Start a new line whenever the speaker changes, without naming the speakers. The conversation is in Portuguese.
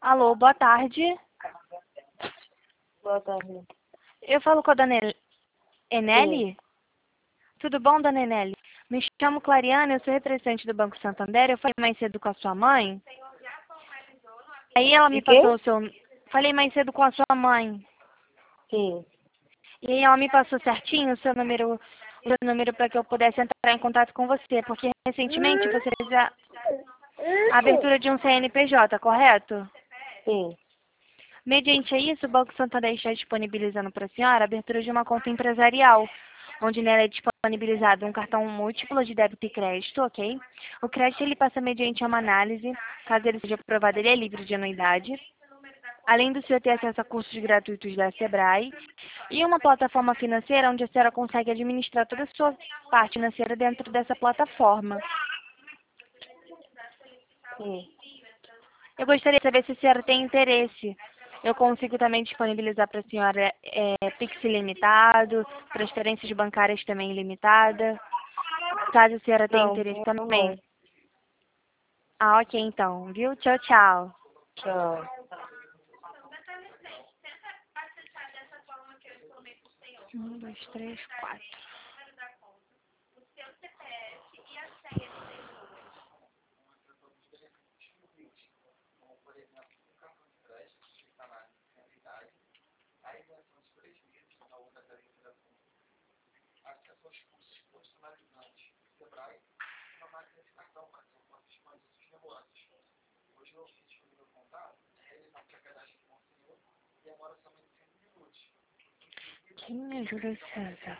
Alô, boa tarde.
Boa tarde.
Eu falo com a dona
Sim.
Eneli? Tudo bom, dona Eneli? Me chamo Clariana, eu sou representante do Banco Santander. Eu falei mais cedo com a sua mãe. Aí ela
De
me
quê?
passou o seu... Falei mais cedo com a sua mãe.
Sim.
E aí ela me passou certinho o seu número para que eu pudesse entrar em contato com você. Porque recentemente você fez a abertura de um CNPJ, correto?
Sim.
Mediante isso, o Banco Santander está disponibilizando para a senhora a abertura de uma conta empresarial, onde nela é disponibilizado um cartão múltiplo de débito e crédito, ok? O crédito ele passa mediante uma análise, caso ele seja aprovado, ele é livre de anuidade. Além do senhor ter acesso a cursos gratuitos da Sebrae e uma plataforma financeira onde a senhora consegue administrar toda a sua parte financeira dentro dessa plataforma.
Sim.
Eu gostaria de saber se a senhora tem interesse. Eu consigo também disponibilizar para a senhora Pix ilimitado, transferências bancárias também ilimitadas, caso a senhora tenha
Não,
interesse
não.
também. Ah, ok então, viu? Tchau, tchau.
Tchau.
1, 2, 3, 4. Quem é Júlio César?